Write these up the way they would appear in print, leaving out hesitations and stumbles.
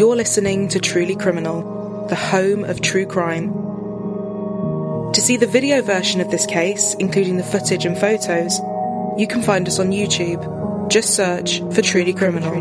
You're listening to Truly Criminal, the home of true crime. To see the video version of this case, including the footage and photos, you can find us on YouTube. Just search for Truly Criminal.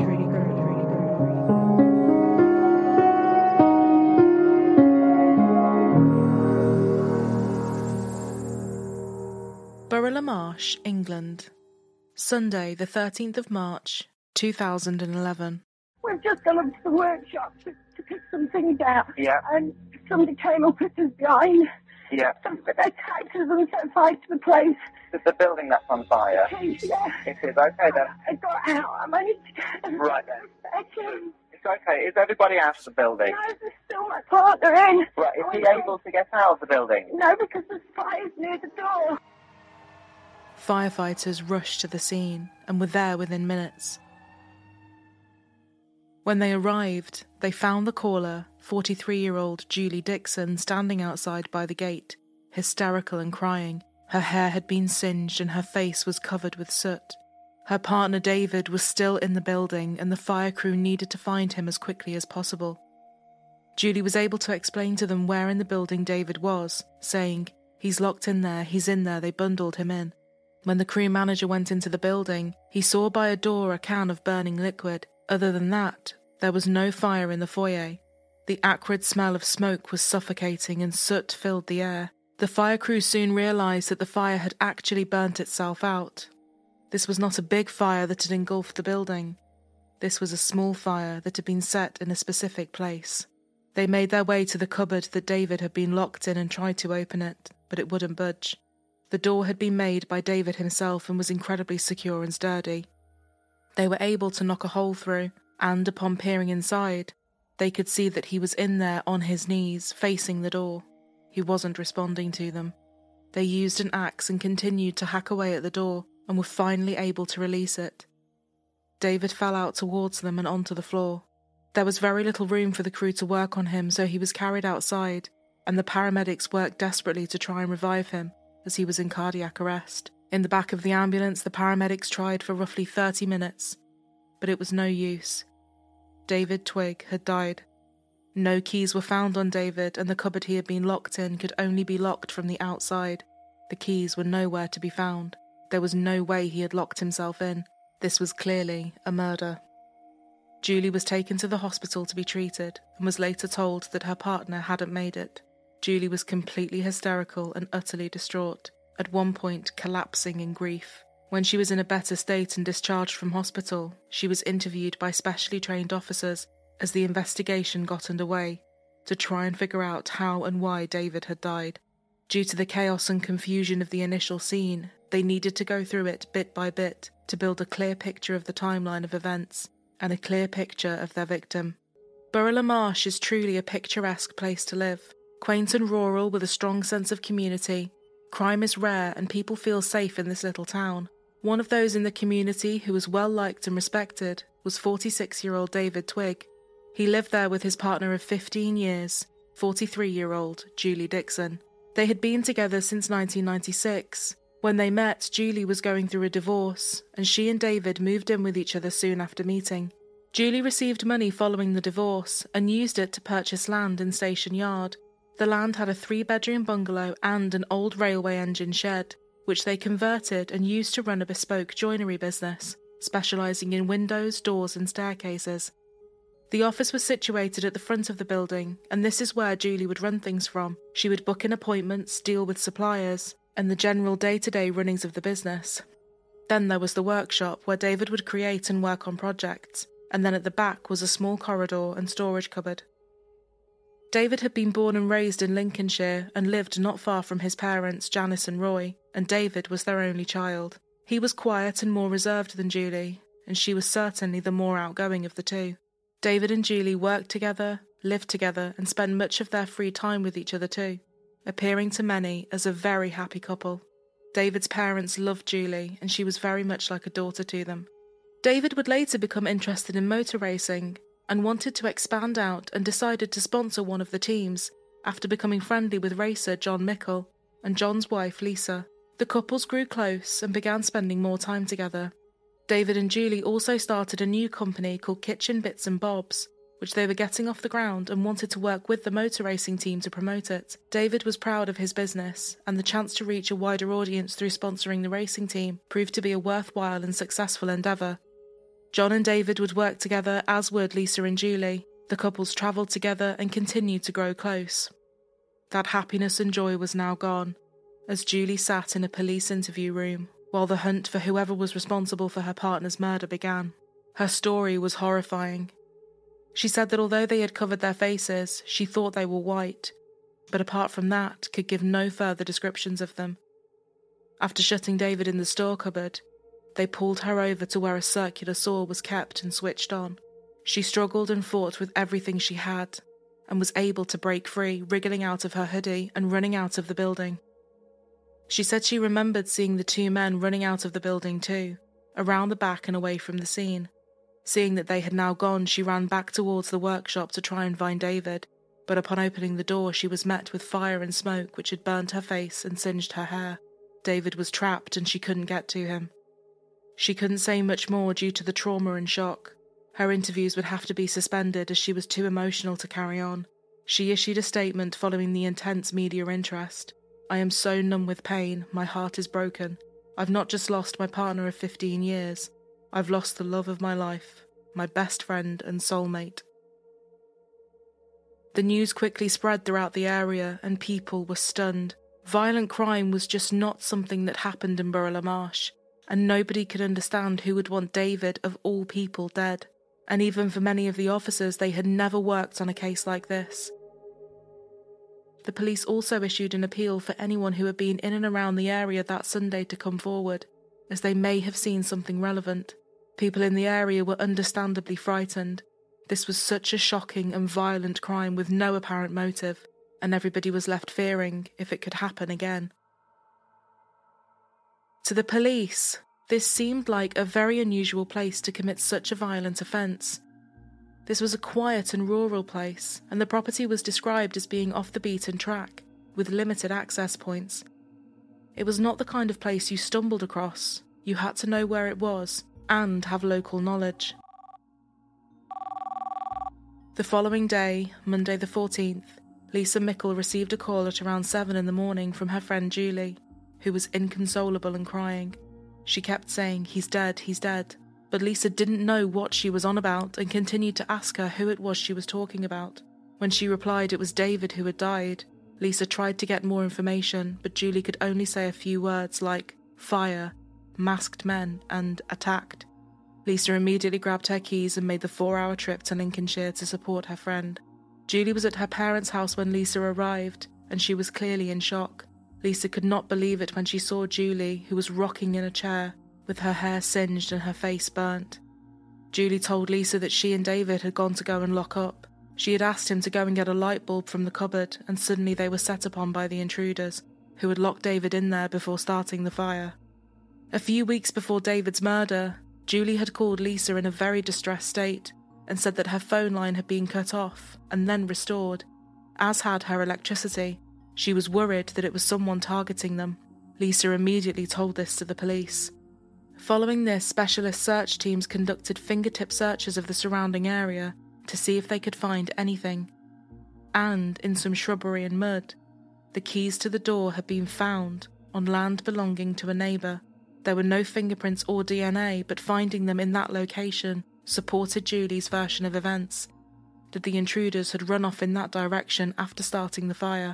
Borough Marsh, England. Sunday, the 13th of March, 2011. We've just gone up to the workshop to pick some things out. Yeah. And somebody came up with us behind. Yeah. But they attacked us and set fire to the place. Is the building that's on fire? Yeah. It is. Okay then. I got out. I managed to get Right then. Actually, It's okay. Is everybody out of the building? no, there's still my partner in. Right. Is he able to get out of the building? No, because there's fires near the door. Firefighters rushed to the scene and were there within minutes. When they arrived, they found the caller, 43-year-old Julie Dixon, standing outside by the gate, hysterical and crying. Her hair had been singed and her face was covered with soot. Her partner David was still in the building and the fire crew needed to find him as quickly as possible. Julie was able to explain to them where in the building David was, saying, "He's locked in there, he's in there," they bundled him in. When the crew manager went into the building, he saw by a door a can of burning liquid. Other than that, there was no fire in the foyer. The acrid smell of smoke was suffocating and soot filled the air. The fire crew soon realised that the fire had actually burnt itself out. This was not a big fire that had engulfed the building. This was a small fire that had been set in a specific place. They made their way to the cupboard that David had been locked in and tried to open it, but it wouldn't budge. The door had been made by David himself and was incredibly secure and sturdy. They were able to knock a hole through, and upon peering inside, they could see that he was in there on his knees, facing the door. He wasn't responding to them. They used an axe and continued to hack away at the door, and were finally able to release it. David fell out towards them and onto the floor. There was very little room for the crew to work on him, so he was carried outside, and the paramedics worked desperately to try and revive him, as he was in cardiac arrest. In the back of the ambulance, the paramedics tried for roughly 30 minutes, but it was no use. David Twigg had died. No keys were found on David, and the cupboard he had been locked in could only be locked from the outside. The keys were nowhere to be found. There was no way he had locked himself in. This was clearly a murder. Julie was taken to the hospital to be treated, and was later told that her partner hadn't made it. Julie was completely hysterical and utterly distraught, at one point collapsing in grief. When she was in a better state and discharged from hospital, she was interviewed by specially trained officers as the investigation got underway to try and figure out how and why David had died. Due to the chaos and confusion of the initial scene, they needed to go through it bit by bit to build a clear picture of the timeline of events and a clear picture of their victim. Borough Marsh is truly a picturesque place to live. Quaint and rural with a strong sense of community, crime is rare and people feel safe in this little town. One of those in the community who was well liked and respected was 46-year-old David Twigg. He lived there with his partner of 15 years, 43-year-old Julie Dixon. They had been together since 1996. When they met, Julie was going through a divorce, and she and David moved in with each other soon after meeting. Julie received money following the divorce and used it to purchase land in Station Yard. The land had a 3-bedroom bungalow and an old railway engine shed, which they converted and used to run a bespoke joinery business, specialising in windows, doors and staircases. The office was situated at the front of the building, and this is where Julie would run things from. She would book in appointments, deal with suppliers, and the general day-to-day runnings of the business. Then there was the workshop, where David would create and work on projects, and then at the back was a small corridor and storage cupboard. David had been born and raised in Lincolnshire and lived not far from his parents, Janice and Roy, and David was their only child. He was quiet and more reserved than Julie, and she was certainly the more outgoing of the two. David and Julie worked together, lived together, and spent much of their free time with each other too, appearing to many as a very happy couple. David's parents loved Julie, and she was very much like a daughter to them. David would later become interested in motor racing, and wanted to expand out and decided to sponsor one of the teams after becoming friendly with racer John Mickle and John's wife Lisa. The couples grew close and began spending more time together. David and Julie also started a new company called Kitchen Bits and Bobs, which they were getting off the ground and wanted to work with the motor racing team to promote it. David was proud of his business, and the chance to reach a wider audience through sponsoring the racing team proved to be a worthwhile and successful endeavour. John and David would work together, as would Lisa and Julie. The couples travelled together and continued to grow close. That happiness and joy was now gone, as Julie sat in a police interview room while the hunt for whoever was responsible for her partner's murder began. Her story was horrifying. She said that although they had covered their faces, she thought they were white, but apart from that, could give no further descriptions of them. After shutting David in the store cupboard, they pulled her over to where a circular saw was kept and switched on. She struggled and fought with everything she had, and was able to break free, wriggling out of her hoodie and running out of the building. She said she remembered seeing the two men running out of the building too, around the back and away from the scene. Seeing that they had now gone, she ran back towards the workshop to try and find David, but upon opening the door she was met with fire and smoke which had burnt her face and singed her hair. David was trapped and she couldn't get to him. She couldn't say much more due to the trauma and shock. Her interviews would have to be suspended as she was too emotional to carry on. She issued a statement following the intense media interest. "I am so numb with pain, my heart is broken. I've not just lost my partner of 15 years, I've lost the love of my life, my best friend and soulmate." The news quickly spread throughout the area and people were stunned. Violent crime was just not something that happened in Borough La Marche, and nobody could understand who would want David, of all people, dead. And even for many of the officers, they had never worked on a case like this. The police also issued an appeal for anyone who had been in and around the area that Sunday to come forward, as they may have seen something relevant. People in the area were understandably frightened. This was such a shocking and violent crime with no apparent motive, and everybody was left fearing if it could happen again. To the police, this seemed like a very unusual place to commit such a violent offence. This was a quiet and rural place, and the property was described as being off the beaten track, with limited access points. It was not the kind of place you stumbled across. You had to know where it was, and have local knowledge. The following day, Monday the 14th, Lisa Mickle received a call at around 7 in the morning from her friend Julie, who was inconsolable and crying. She kept saying, "He's dead, he's dead." But Lisa didn't know what she was on about and continued to ask her who it was she was talking about. When she replied it was David who had died, Lisa tried to get more information, but Julie could only say a few words like fire, masked men, and attacked. Lisa immediately grabbed her keys and made the 4-hour trip to Lincolnshire to support her friend. Julie was at her parents' house when Lisa arrived, and she was clearly in shock. Lisa could not believe it when she saw Julie, who was rocking in a chair, with her hair singed and her face burnt. Julie told Lisa that she and David had gone to go and lock up. She had asked him to go and get a light bulb from the cupboard, and suddenly they were set upon by the intruders, who had locked David in there before starting the fire. A few weeks before David's murder, Julie had called Lisa in a very distressed state and said that her phone line had been cut off and then restored, as had her electricity. She was worried that it was someone targeting them. Lisa immediately told this to the police. Following this, specialist search teams conducted fingertip searches of the surrounding area to see if they could find anything. And, in some shrubbery and mud, the keys to the door had been found on land belonging to a neighbour. There were no fingerprints or DNA, but finding them in that location supported Julie's version of events, that the intruders had run off in that direction after starting the fire.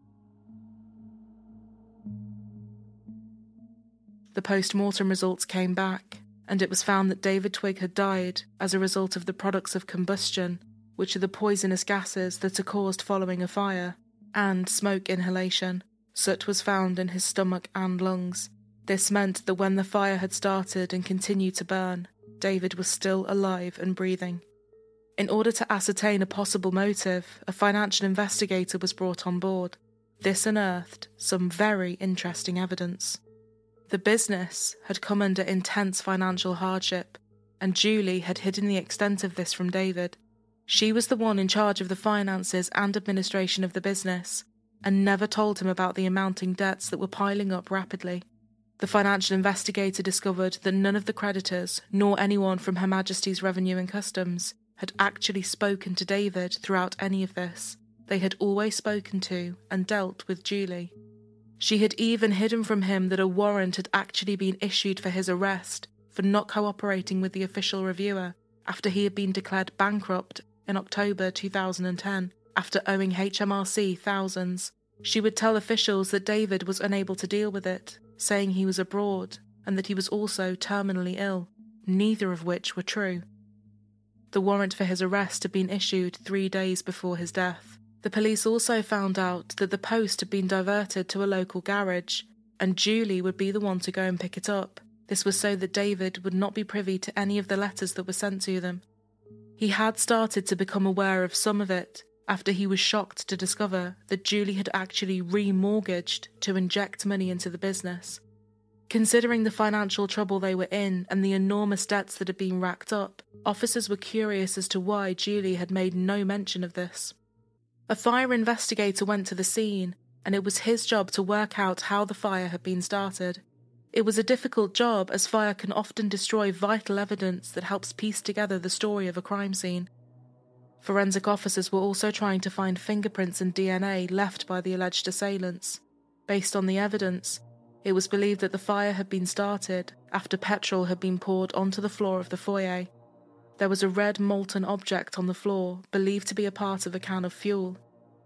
The post-mortem results came back, and it was found that David Twigg had died as a result of the products of combustion, which are the poisonous gases that are caused following a fire, and smoke inhalation. Soot was found in his stomach and lungs. This meant that when the fire had started and continued to burn, David was still alive and breathing. In order to ascertain a possible motive, a financial investigator was brought on board. This unearthed some very interesting evidence. The business had come under intense financial hardship, and Julie had hidden the extent of this from David. She was the one in charge of the finances and administration of the business, and never told him about the amounting debts that were piling up rapidly. The financial investigator discovered that none of the creditors, nor anyone from Her Majesty's Revenue and Customs, had actually spoken to David throughout any of this. They had always spoken to and dealt with Julie. She had even hidden from him that a warrant had actually been issued for his arrest for not cooperating with the official reviewer after he had been declared bankrupt in October 2010 after owing HMRC thousands. She would tell officials that David was unable to deal with it, saying he was abroad and that he was also terminally ill, neither of which were true. The warrant for his arrest had been issued 3 days before his death. The police also found out that the post had been diverted to a local garage, and Julie would be the one to go and pick it up. This was so that David would not be privy to any of the letters that were sent to them. He had started to become aware of some of it after he was shocked to discover that Julie had actually remortgaged to inject money into the business. Considering the financial trouble they were in and the enormous debts that had been racked up, officers were curious as to why Julie had made no mention of this. A fire investigator went to the scene, and it was his job to work out how the fire had been started. It was a difficult job, as fire can often destroy vital evidence that helps piece together the story of a crime scene. Forensic officers were also trying to find fingerprints and DNA left by the alleged assailants. Based on the evidence, it was believed that the fire had been started after petrol had been poured onto the floor of the foyer. There was a red molten object on the floor, believed to be a part of a can of fuel.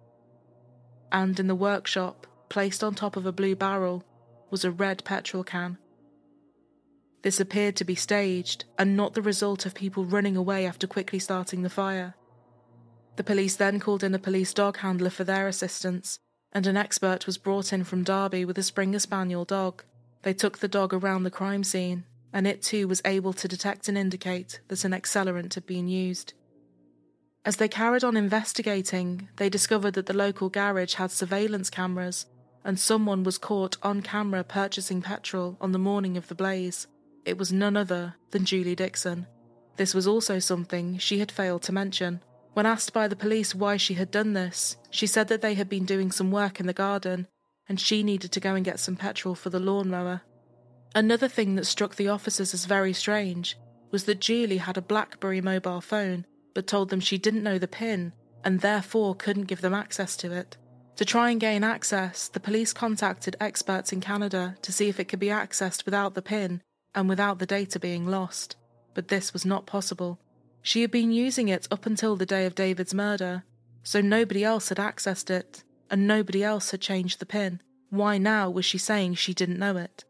And in the workshop, placed on top of a blue barrel, was a red petrol can. This appeared to be staged, and not the result of people running away after quickly starting the fire. The police then called in a police dog handler for their assistance, and an expert was brought in from Derby with a Springer Spaniel dog. They took the dog around the crime scene, and it too was able to detect and indicate that an accelerant had been used. As they carried on investigating, they discovered that the local garage had surveillance cameras, and someone was caught on camera purchasing petrol on the morning of the blaze. It was none other than Julie Dixon. This was also something she had failed to mention. When asked by the police why she had done this, she said that they had been doing some work in the garden, and she needed to go and get some petrol for the lawnmower. Another thing that struck the officers as very strange was that Julie had a BlackBerry mobile phone, but told them she didn't know the PIN, and therefore couldn't give them access to it. To try and gain access, the police contacted experts in Canada to see if it could be accessed without the PIN and without the data being lost, but this was not possible. She had been using it up until the day of David's murder, so nobody else had accessed it, and nobody else had changed the PIN. Why now was she saying she didn't know it?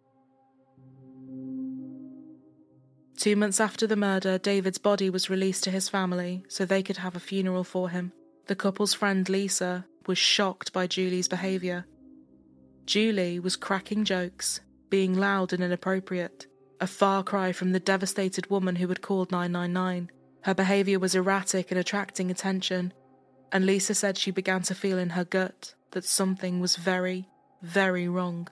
2 months after the murder, David's body was released to his family so they could have a funeral for him. The couple's friend Lisa was shocked by Julie's behaviour. Julie was cracking jokes, being loud and inappropriate, a far cry from the devastated woman who had called 999. Her behaviour was erratic and attracting attention, and Lisa said she began to feel in her gut that something was very, very wrong.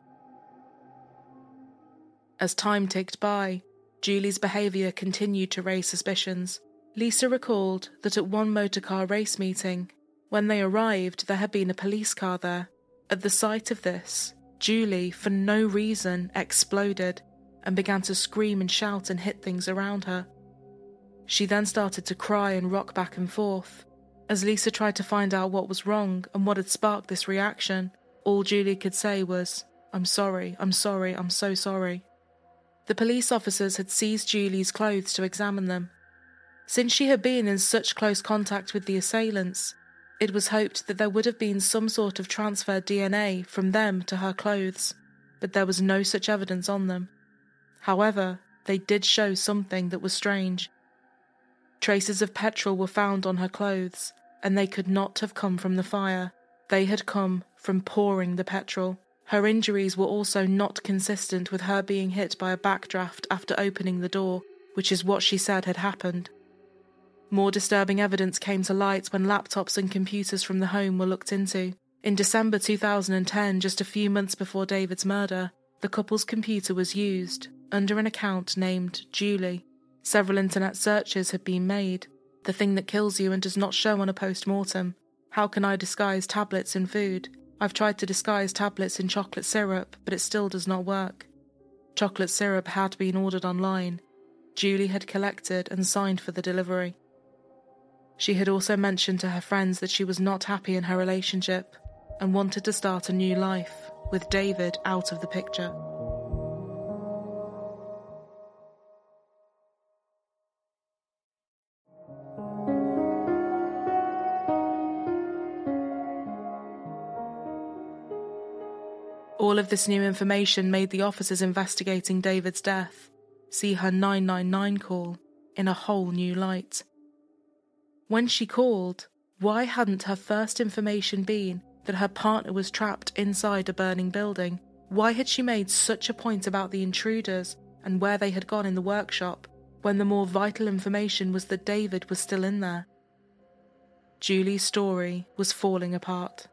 As time ticked by, Julie's behaviour continued to raise suspicions. Lisa recalled that at one motorcar race meeting, when they arrived, there had been a police car there. At the sight of this, Julie, for no reason, exploded and began to scream and shout and hit things around her. She then started to cry and rock back and forth. As Lisa tried to find out what was wrong and what had sparked this reaction, all Julie could say was, I'm sorry, I'm sorry, I'm so sorry." The police officers had seized Julie's clothes to examine them. Since she had been in such close contact with the assailants, it was hoped that there would have been some sort of transferred DNA from them to her clothes, but there was no such evidence on them. However, they did show something that was strange. Traces of petrol were found on her clothes, and they could not have come from the fire. They had come from pouring the petrol. Her injuries were also not consistent with her being hit by a backdraft after opening the door, which is what she said had happened. More disturbing evidence came to light when laptops and computers from the home were looked into. In December 2010, just a few months before David's murder, the couple's computer was used, under an account named Julie. Several internet searches had been made. The thing that kills you and does not show on a post-mortem. How can I disguise tablets in food? I've tried to disguise tablets in chocolate syrup, but it still does not work. Chocolate syrup had been ordered online. Julie had collected and signed for the delivery. She had also mentioned to her friends that she was not happy in her relationship and wanted to start a new life, with David out of the picture. All of this new information made the officers investigating David's death see her 999 call in a whole new light. When she called, why hadn't her first information been that her partner was trapped inside a burning building? Why had she made such a point about the intruders and where they had gone in the workshop, when the more vital information was that David was still in there? Julie's story was falling apart.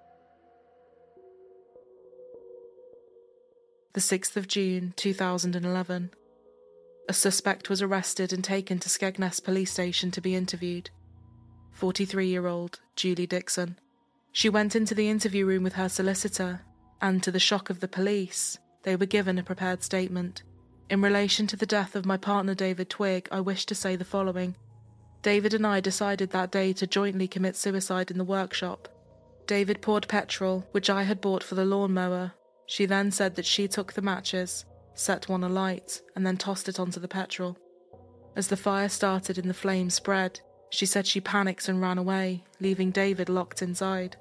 The 6th of June 2011. A suspect was arrested and taken to Skegness police station to be interviewed. 43-year-old Julie Dixon. She went into the interview room with her solicitor, and to the shock of the police, they were given a prepared statement. In relation to the death of my partner David Twigg, I wish to say the following. David and I decided that day to jointly commit suicide in the workshop. David poured petrol, which I had bought for the lawnmower. She then said that she took the matches, set one alight, and then tossed it onto the petrol. As the fire started and the flames spread, she said she panicked and ran away, leaving David locked inside.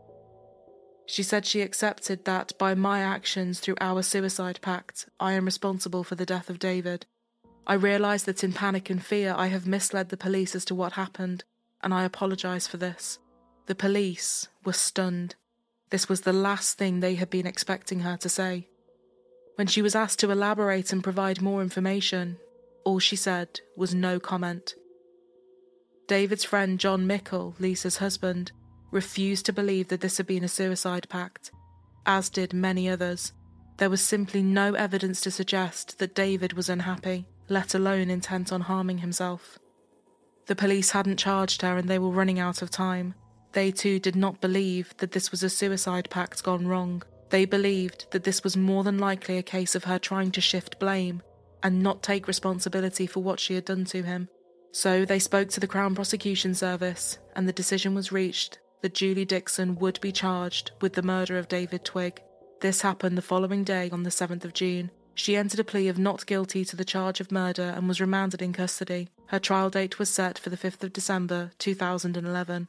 She said she accepted that by my actions through our suicide pact, I am responsible for the death of David. I realise that in panic and fear I have misled the police as to what happened, and I apologise for this. The police were stunned. This was the last thing they had been expecting her to say. When she was asked to elaborate and provide more information, all she said was no comment. David's friend John Mickle, Lisa's husband, refused to believe that this had been a suicide pact, as did many others. There was simply no evidence to suggest that David was unhappy, let alone intent on harming himself. The police hadn't charged her and they were running out of time. They too did not believe that this was a suicide pact gone wrong. They believed that this was more than likely a case of her trying to shift blame and not take responsibility for what she had done to him. So they spoke to the Crown Prosecution Service, and the decision was reached that Julie Dixon would be charged with the murder of David Twigg. This happened the following day on the 7th of June. She entered a plea of not guilty to the charge of murder and was remanded in custody. Her trial date was set for the 5th of December 2011.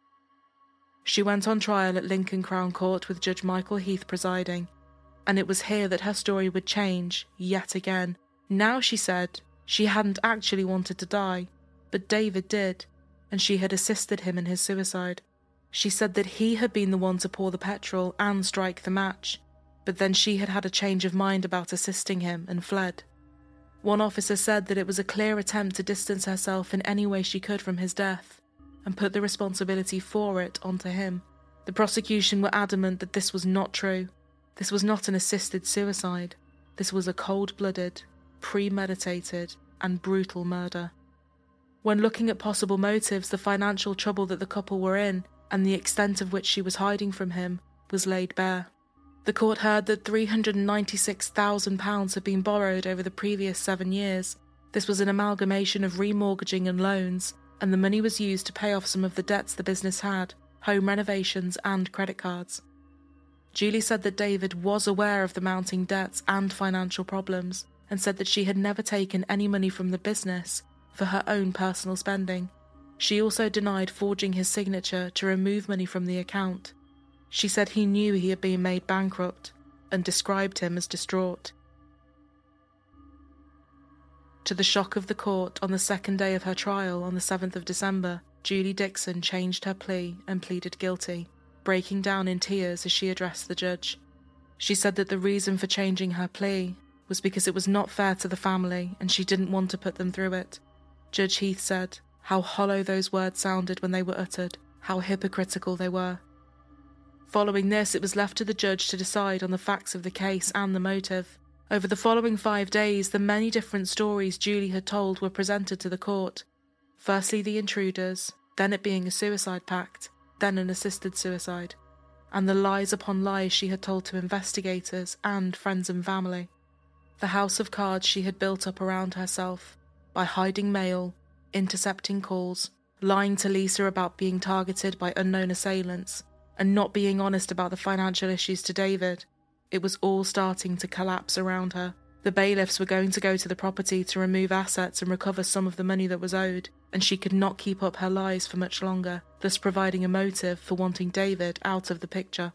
She went on trial at Lincoln Crown Court with Judge Michael Heath presiding, and it was here that her story would change yet again. Now she said she hadn't actually wanted to die, but David did, and she had assisted him in his suicide. She said that he had been the one to pour the petrol and strike the match, but then she had had a change of mind about assisting him and fled. One officer said that it was a clear attempt to distance herself in any way she could from his death, and put the responsibility for it onto him. The prosecution were adamant that this was not true. This was not an assisted suicide. This was a cold-blooded, premeditated, and brutal murder. When looking at possible motives, the financial trouble that the couple were in, and the extent of which she was hiding from him, was laid bare. The court heard that £396,000 had been borrowed over the previous 7 years. This was an amalgamation of remortgaging and loans, and the money was used to pay off some of the debts the business had, home renovations and credit cards. Julie said that David was aware of the mounting debts and financial problems, and said that she had never taken any money from the business for her own personal spending. She also denied forging his signature to remove money from the account. She said he knew he had been made bankrupt, and described him as distraught. To the shock of the court, on the second day of her trial on the 7th of December, Julie Dixon changed her plea and pleaded guilty, breaking down in tears as she addressed the judge. She said that the reason for changing her plea was because it was not fair to the family and she didn't want to put them through it. Judge Heath said how hollow those words sounded when they were uttered, how hypocritical they were. Following this, it was left to the judge to decide on the facts of the case and the motive. Over the following 5 days, the many different stories Julie had told were presented to the court. Firstly, the intruders, then it being a suicide pact, then an assisted suicide, and the lies upon lies she had told to investigators and friends and family. The house of cards she had built up around herself by hiding mail, intercepting calls, lying to Lisa about being targeted by unknown assailants, and not being honest about the financial issues to David. It was all starting to collapse around her. The bailiffs were going to go to the property to remove assets and recover some of the money that was owed, and she could not keep up her lies for much longer, thus providing a motive for wanting David out of the picture.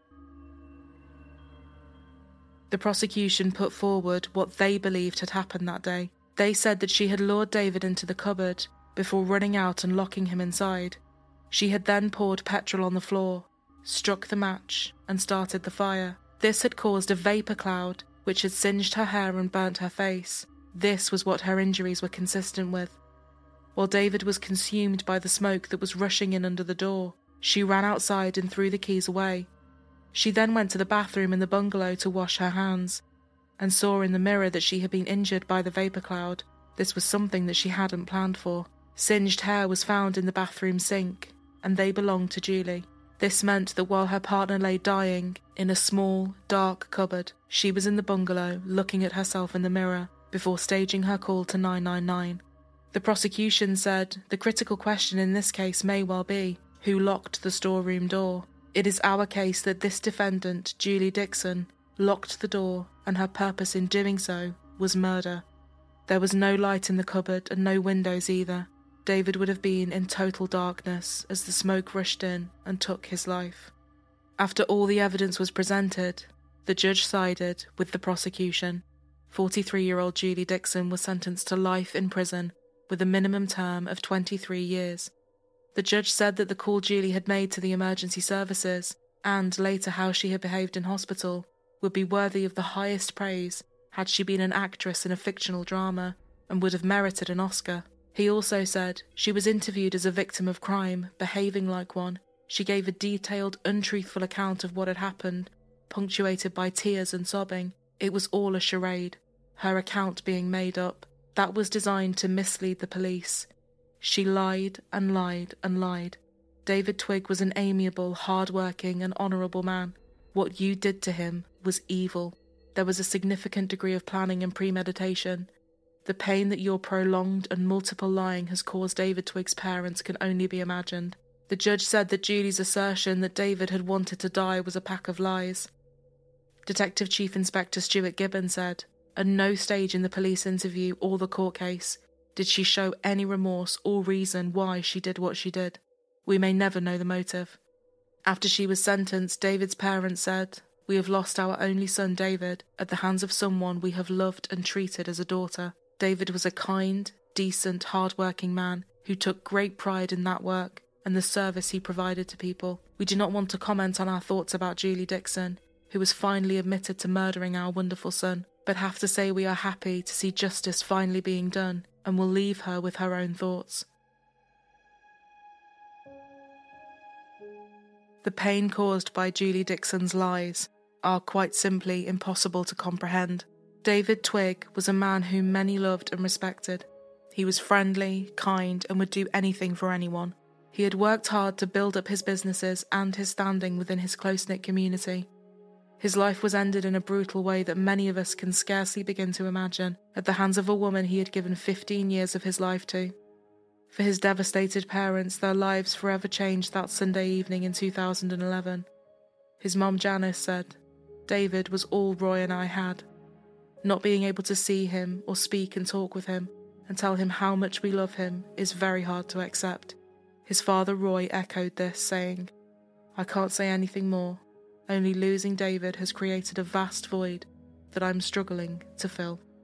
The prosecution put forward what they believed had happened that day. They said that she had lured David into the cupboard before running out and locking him inside. She had then poured petrol on the floor, struck the match, and started the fire. This had caused a vapour cloud, which had singed her hair and burnt her face. This was what her injuries were consistent with. While David was consumed by the smoke that was rushing in under the door, she ran outside and threw the keys away. She then went to the bathroom in the bungalow to wash her hands, and saw in the mirror that she had been injured by the vapour cloud. This was something that she hadn't planned for. Singed hair was found in the bathroom sink, and they belonged to Julie. This meant that while her partner lay dying in a small, dark cupboard, she was in the bungalow looking at herself in the mirror before staging her call to 999. The prosecution said the critical question in this case may well be, who locked the storeroom door? It is our case that this defendant, Julie Dixon, locked the door, and her purpose in doing so was murder. There was no light in the cupboard and no windows either. David would have been in total darkness as the smoke rushed in and took his life. After all the evidence was presented, the judge sided with the prosecution. 43-year-old Julie Dixon was sentenced to life in prison with a minimum term of 23 years. The judge said that the call Julie had made to the emergency services, and later how she had behaved in hospital, would be worthy of the highest praise had she been an actress in a fictional drama, and would have merited an Oscar. He also said she was interviewed as a victim of crime, behaving like one. She gave a detailed, untruthful account of what had happened, punctuated by tears and sobbing. It was all a charade, her account being made up. That was designed to mislead the police. She lied and lied and lied. David Twigg was an amiable, hard-working and honourable man. What you did to him was evil. There was a significant degree of planning and premeditation. The pain that your prolonged and multiple lying has caused David Twigg's parents can only be imagined. The judge said that Julie's assertion that David had wanted to die was a pack of lies. Detective Chief Inspector Stuart Gibbon said, at no stage in the police interview or the court case did she show any remorse or reason why she did what she did. We may never know the motive. After she was sentenced, David's parents said, we have lost our only son David at the hands of someone we have loved and treated as a daughter. David was a kind, decent, hard-working man who took great pride in that work and the service he provided to people. We do not want to comment on our thoughts about Julie Dixon, who was finally admitted to murdering our wonderful son, but have to say we are happy to see justice finally being done, and will leave her with her own thoughts. The pain caused by Julie Dixon's lies are quite simply impossible to comprehend. David Twigg was a man whom many loved and respected. He was friendly, kind, and would do anything for anyone. He had worked hard to build up his businesses and his standing within his close-knit community. His life was ended in a brutal way that many of us can scarcely begin to imagine, at the hands of a woman he had given 15 years of his life to. For his devastated parents, their lives forever changed that Sunday evening in 2011. His mom Janice said, David was all Roy and I had. Not being able to see him or speak and talk with him and tell him how much we love him is very hard to accept. His father Roy echoed this, saying, I can't say anything more. Only losing David has created a vast void that I'm struggling to fill.